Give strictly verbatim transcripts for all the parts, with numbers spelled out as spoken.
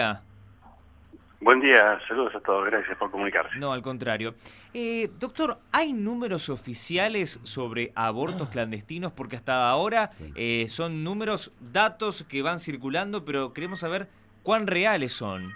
Ah, Buen día, saludos a todos, gracias por comunicarse. no, al contrario. Eh, doctor, ¿hay números oficiales sobre abortos clandestinos? Porque hasta ahora Sí. eh, son números, datos que van circulando, pero queremos saber cuán reales son.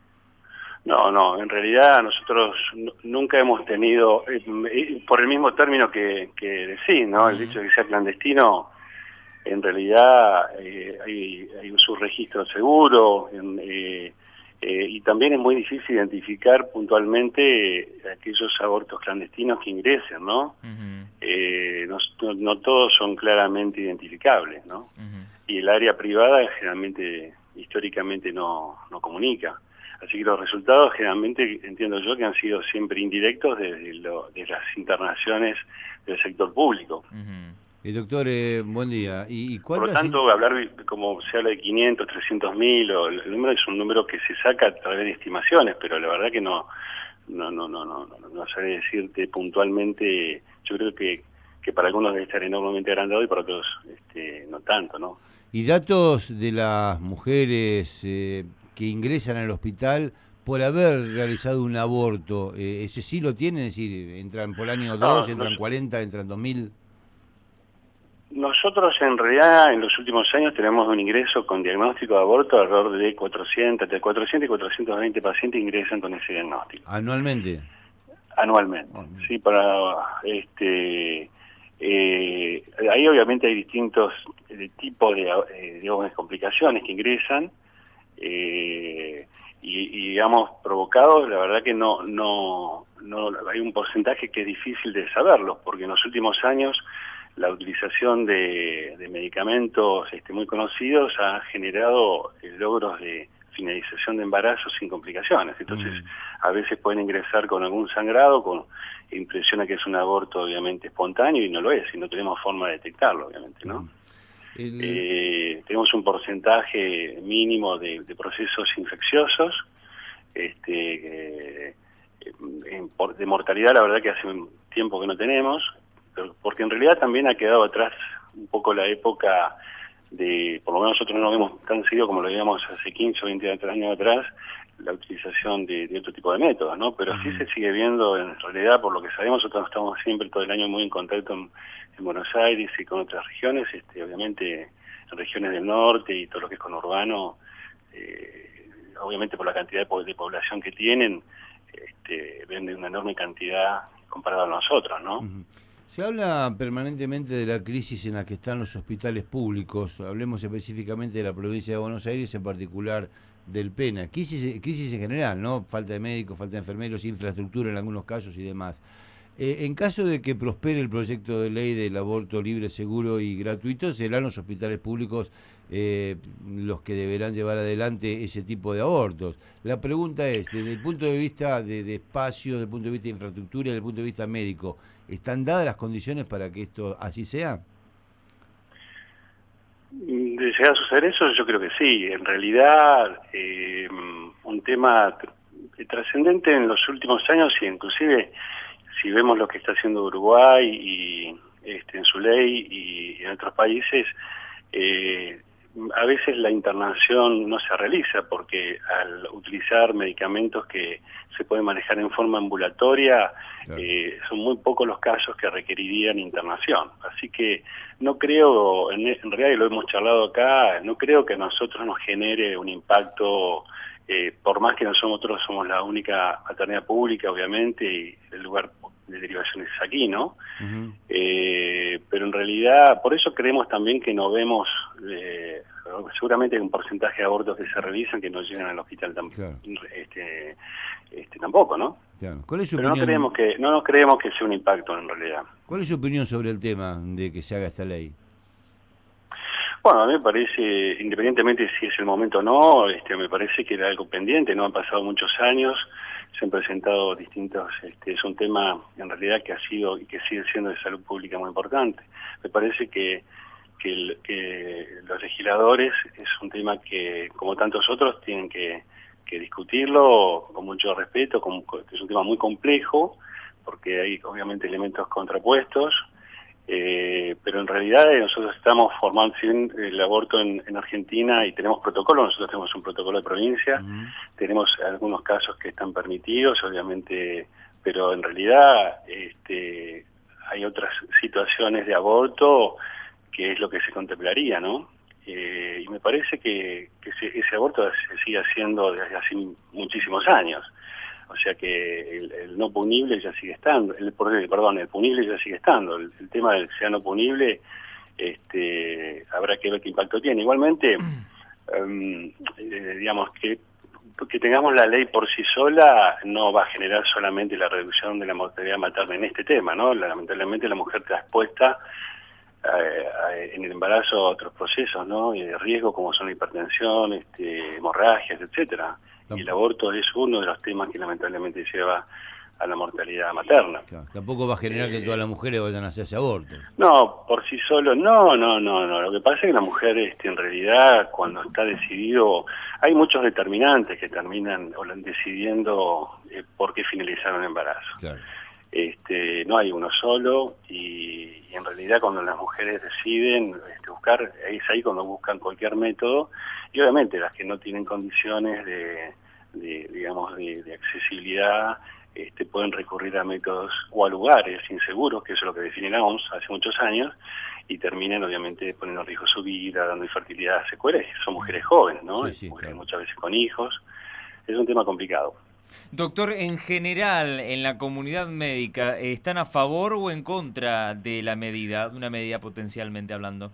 No, no, en realidad nosotros nu- nunca hemos tenido, eh, eh, por el mismo término que, que decís, ¿no? El Ujú, hecho de que sea clandestino, en realidad eh, hay, hay un subregistro seguro, en, eh, eh, y también es muy difícil identificar puntualmente eh, aquellos abortos clandestinos que ingresen, ¿no? ujú, Eh, no, no- no todos son claramente identificables, ¿no? ujú. Y el área privada generalmente, históricamente no, no comunica. Así que los resultados generalmente, entiendo yo, que han sido siempre indirectos desde lo, de las internaciones del sector público. Ujú. Eh, doctor, eh, buen día. ¿Y, y Por lo cuántas... in- tanto, hablar como se habla de quinientos, trescientos mil, o el número es un número que se saca a través de estimaciones, pero la verdad que no, no, no, no, no, no, no sabré decirte puntualmente. Yo creo que, que para algunos debe estar enormemente agrandado y para otros este, no tanto, ¿no? y datos de las mujeres eh, que ingresan al hospital por haber realizado un aborto? Eh, ¿ese sí lo tienen? Es decir, ¿entran por año dos, No, entran nos, cuarenta, entran dos mil? Nosotros en realidad en los últimos años tenemos un ingreso con diagnóstico de aborto alrededor de cuatrocientos, entre cuatrocientos y cuatrocientos veinte pacientes ingresan con ese diagnóstico ¿Anualmente? anualmente. Oh, no. Sí, para este eh, ahí obviamente hay distintos eh, tipos de, eh, digamos, complicaciones que ingresan eh, y, y digamos provocados. La verdad que no no no hay un porcentaje que es difícil de saberlo, porque en los últimos años la utilización de, de medicamentos este, muy conocidos ha generado eh, logros de finalización de embarazo sin complicaciones. Entonces, Mm. a veces pueden ingresar con algún sangrado, con impresiona que es un aborto obviamente espontáneo y no lo es, y no tenemos forma de detectarlo, obviamente, ¿no? Ujú. El, Eh, tenemos un porcentaje mínimo de, de procesos infecciosos, este, eh, en, por, de mortalidad la verdad que hace un tiempo que no tenemos, pero, porque en realidad también ha quedado atrás un poco la época de, por lo menos nosotros no lo vemos tan seguido como lo veíamos hace quince o veinte años atrás, la utilización de, de otro tipo de métodos, ¿no? Pero sí ujú. se sigue viendo en realidad, por lo que sabemos, nosotros estamos siempre todo el año muy en contacto en, en Buenos Aires y con otras regiones, este, obviamente en regiones del norte y todo lo que es conurbano, eh, obviamente por la cantidad de, po de población que tienen, este, venden una enorme cantidad comparado a nosotros, ¿no? Ujú. Se habla permanentemente de la crisis en la que están los hospitales públicos. Hablemos específicamente de la provincia de Buenos Aires, en particular del Pena. Crisis, crisis en general, ¿no? Falta de médicos, falta de enfermeros, infraestructura en algunos casos y demás. Eh, en caso de que prospere el proyecto de ley del aborto libre, seguro y gratuito, serán los hospitales públicos eh, los que deberán llevar adelante ese tipo de abortos. La pregunta es, desde el punto de vista de, de espacio, desde el punto de vista de infraestructura y desde el punto de vista médico, ¿están dadas las condiciones para que esto así sea? De llegar a suceder eso, yo creo que sí. En realidad, eh, un tema tr- trascendente en los últimos años, y inclusive si vemos lo que está haciendo Uruguay y este, en su ley y en otros países, eh, a veces la internación no se realiza porque al utilizar medicamentos que se pueden manejar en forma ambulatoria, Claro. eh, son muy pocos los casos que requerirían internación. Así que no creo, en, en realidad y lo hemos charlado acá, no creo que a nosotros nos genere un impacto, eh, por más que nosotros somos la única maternidad pública, obviamente, y el lugar de derivación es aquí, ¿no? Ujú. Eh, pero en realidad, por eso creemos también que no vemos, eh, seguramente hay un porcentaje de abortos que se realizan que no llegan al hospital tam, Claro, este, este, tampoco, ¿no? claro. ¿Cuál es su Pero no creemos opinión, que, no nos creemos que sea un impacto en realidad. cuál es su opinión sobre el tema de que se haga esta ley? Bueno, a mí me parece, independientemente si es el momento o no, este, me parece que era algo pendiente, no han pasado muchos años, se han presentado distintos, este, es un tema en realidad que ha sido y que sigue siendo de salud pública muy importante. Me parece que, que, el, que los legisladores es un tema que, como tantos otros, tienen que, que discutirlo con mucho respeto, con, que es un tema muy complejo, porque hay obviamente elementos contrapuestos, Eh, pero en realidad eh, nosotros estamos formando ¿sí? el aborto en, en Argentina y tenemos protocolo, nosotros tenemos un protocolo de provincia, uh-huh. tenemos algunos casos que están permitidos, obviamente, pero en realidad este, hay otras situaciones de aborto que es lo que se contemplaría, ¿no? Eh, y me parece que, que ese, ese aborto se sigue haciendo desde hace muchísimos años. O sea que el, el no punible ya sigue estando, el, perdón, el punible ya sigue estando. El, el tema del que sea no punible, este, habrá que ver qué impacto tiene. Igualmente, um, eh, digamos que que tengamos la ley por sí sola no va a generar solamente la reducción de la mortalidad materna en este tema, ¿no? Lamentablemente la mujer está expuesta eh, en el embarazo a otros procesos, ¿no? Y de riesgo como son la hipertensión, este, hemorragias, etcétera. Y el aborto es uno de los temas que lamentablemente lleva a la mortalidad materna. Claro, tampoco va a generar eh, que todas las mujeres vayan a hacerse abortos. No, por sí solo, no, no, no, no. Lo que pasa es que la mujer, este, en realidad, cuando está decidido, hay muchos determinantes que terminan o decidiendo eh, por qué finalizar un embarazo. Claro. Este, no hay uno solo y, y en realidad cuando las mujeres deciden este, buscar, es ahí cuando buscan cualquier método y obviamente las que no tienen condiciones de, de digamos, de, de accesibilidad este, pueden recurrir a métodos o a lugares inseguros, que eso es lo que define la O M S hace muchos años, y terminan obviamente poniendo en riesgo su vida, dando infertilidad a secuelas. Son mujeres jóvenes, ¿no? Sí, sí, mujeres claro. Muchas veces con hijos. Es un tema complicado. Doctor, en general, en la comunidad médica, ¿están a favor o en contra de la medida, de una medida potencialmente hablando?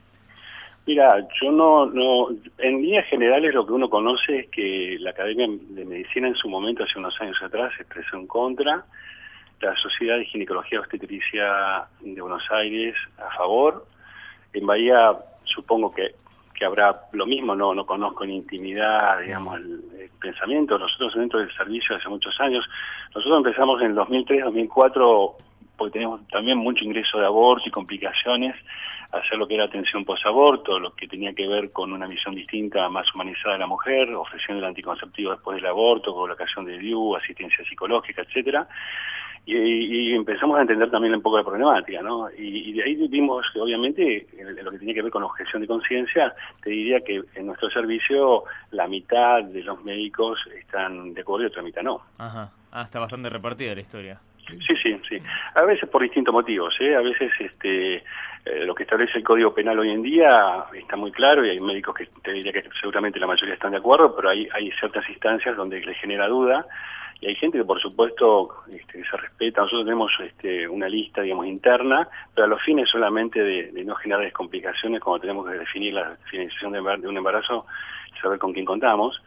Mira, yo no, no, en líneas generales lo que uno conoce es que la Academia de Medicina en su momento, hace unos años atrás, se expresó en contra, la Sociedad de Ginecología y Obstetricia de Buenos Aires a favor, en Bahía supongo que, que habrá lo mismo, no, no conozco en intimidad, digamos, el, el pensamiento. Nosotros dentro del servicio hace muchos años, nosotros empezamos en el dos mil tres, dos mil cuatro, porque teníamos también mucho ingreso de aborto y complicaciones, hacer lo que era atención posaborto, lo que tenía que ver con una visión distinta, más humanizada de la mujer, ofreciendo el anticonceptivo después del aborto, colocación de D I U, asistencia psicológica, etcétera. Y, y empezamos a entender también un poco la problemática, ¿no? Y, y de ahí vimos que obviamente en lo que tenía que ver con objeción de conciencia, te diría que en nuestro servicio la mitad de los médicos están de acuerdo y otra mitad no. Ajá, ah, está bastante repartida la historia. Sí, sí, sí. A veces por distintos motivos, ¿eh? A veces este, eh, lo que establece el Código Penal hoy en día está muy claro y hay médicos que te diría que seguramente la mayoría están de acuerdo, pero hay, hay ciertas instancias donde les genera duda y hay gente que por supuesto este, se respeta. Nosotros tenemos este, una lista, digamos, interna, pero a los fines solamente de, de no generar descomplicaciones cuando tenemos que definir la finalización de, de un embarazo, saber con quién contamos.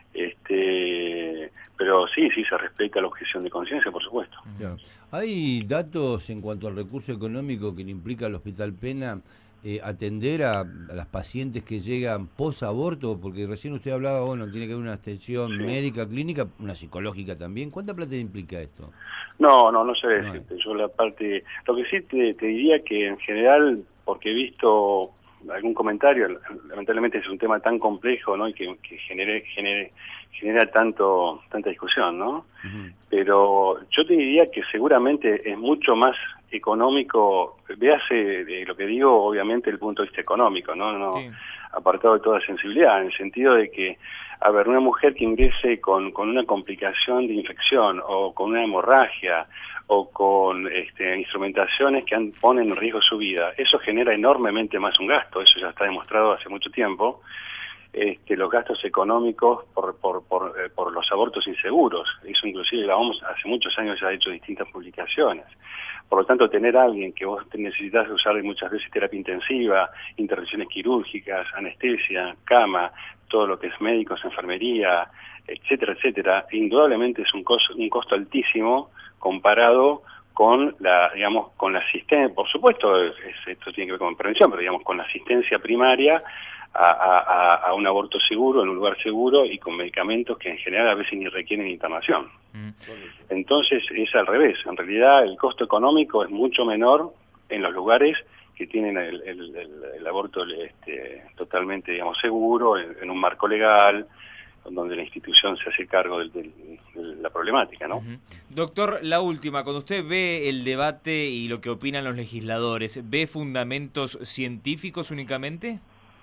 Este, pero sí, sí se respeta la objeción de conciencia, por supuesto. Claro. ¿Hay datos en cuanto al recurso económico que le implica al Hospital Pena eh, atender a, a las pacientes que llegan post-aborto? Porque recién usted hablaba, bueno, tiene que haber una atención sí. médica, clínica, una psicológica también. ¿Cuánta plata implica esto? No, no, no sé decirte. No yo la parte, lo que sí te, te diría que en general, porque he visto algún comentario, lamentablemente es un tema tan complejo, ¿no? Y que, que genere, genere, genera tanto tanta discusión, ¿no? Uh-huh. Pero yo te diría que seguramente es mucho más económico, véase de lo que digo, obviamente el punto de vista económico, ¿no? no sí. Apartado de toda sensibilidad, en el sentido de que, a ver, una mujer que ingrese con, con una complicación de infección o con una hemorragia o con este, instrumentaciones que han, ponen en riesgo su vida, eso genera enormemente más un gasto, eso ya está demostrado hace mucho tiempo. Este, los gastos económicos por, por, por, eh, por los abortos inseguros, eso inclusive la O M S hace muchos años ya ha hecho distintas publicaciones. Por lo tanto, tener a alguien que vos necesitas usar muchas veces terapia intensiva, intervenciones quirúrgicas, anestesia, cama, todo lo que es médicos, enfermería, etcétera, etcétera, indudablemente es un costo, un costo altísimo comparado con la, digamos, con la asistencia, por supuesto, es, esto tiene que ver con prevención, pero digamos, con la asistencia primaria a, a, a un aborto seguro, en un lugar seguro y con medicamentos que en general a veces ni requieren internación. Mm. Entonces es al revés, en realidad el costo económico es mucho menor en los lugares que tienen el, el, el, el aborto este, totalmente, digamos, seguro, en, en un marco legal, donde la institución se hace cargo de, de, de la problemática, ¿no? Uh-huh. Doctor, la última, cuando usted ve el debate y lo que opinan los legisladores, ¿ve fundamentos científicos únicamente?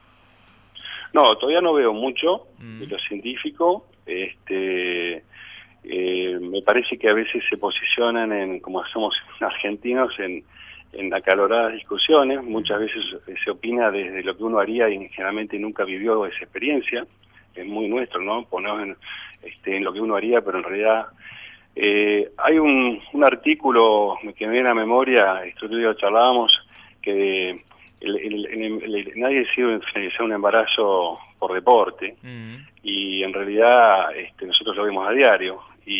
No, todavía no veo mucho uh-huh. de lo científico. Este, eh, me parece que a veces se posicionan, en, como somos argentinos, en, en acaloradas discusiones. Muchas veces se opina desde lo que uno haría y generalmente nunca vivió esa experiencia. Es muy nuestro, ¿no? Ponernos en, este, en lo que uno haría, pero en realidad eh, hay un, un artículo que me viene a memoria, esto lo charlábamos, que el, el, el, el, nadie decide finalizar un embarazo por deporte, uh-huh. y en realidad este, nosotros lo vemos a diario,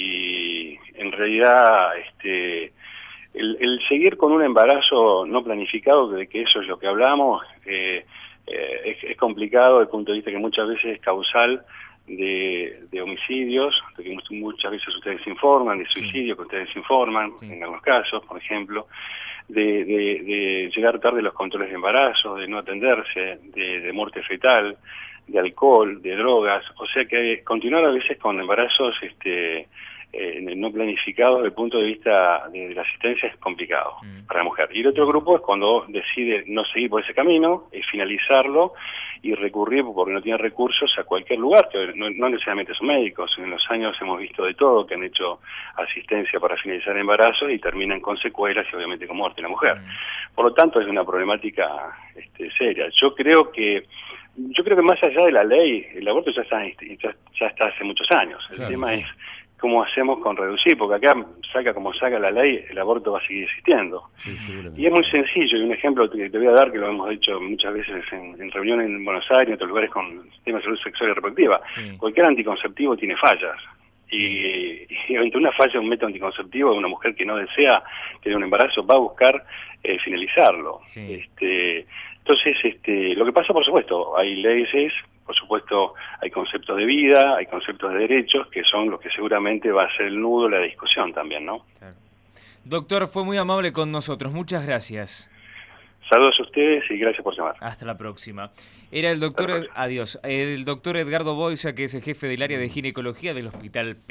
y en realidad este, el, el seguir con un embarazo no planificado, de que eso es lo que hablamos, eh, eh, es, es complicado desde el punto de vista que muchas veces es causal de, de homicidios, de que muchas veces ustedes informan, de suicidios, sí. que ustedes informan, sí. en algunos casos, por ejemplo, de, de, de llegar tarde a los controles de embarazo, de no atenderse, de, de muerte fetal, de alcohol, de drogas, o sea que continuar a veces con embarazos este, eh, no planificados desde el punto de vista de, de la asistencia es complicado mm. para la mujer. Y el otro grupo es cuando decide no seguir por ese camino, es finalizarlo y recurrir, porque no tiene recursos, a cualquier lugar, que no, no necesariamente son médicos. En los años hemos visto de todo, que han hecho asistencia para finalizar embarazos y terminan con secuelas y obviamente con muerte de la mujer. Mm. Por lo tanto es una problemática este, seria. Yo creo que Yo creo que más allá de la ley, el aborto ya está, ya, ya está hace muchos años. El claro, tema sí. es cómo hacemos con reducir, porque acá, saca como saca la ley, el aborto va a seguir existiendo. Sí, y es muy sencillo, y un ejemplo que te voy a dar, que lo hemos dicho muchas veces en, en reuniones en Buenos Aires y en otros lugares con temas de salud sexual y reproductiva. Sí. Cualquier anticonceptivo tiene fallas. Y, y ante una falla de un método anticonceptivo de una mujer que no desea tener un embarazo va a buscar eh, finalizarlo. Sí. Este, entonces, este, lo que pasa, por supuesto, hay leyes, por supuesto, hay conceptos de vida, hay conceptos de derechos, que son los que seguramente va a ser el nudo de la discusión también, ¿no? Claro. Doctor, fue muy amable con nosotros. Muchas gracias. Saludos a ustedes y gracias por llamar. Hasta la próxima. Era el doctor, Ed, adiós, el doctor Edgardo Boisa, que es el jefe del área de ginecología del Hospital P.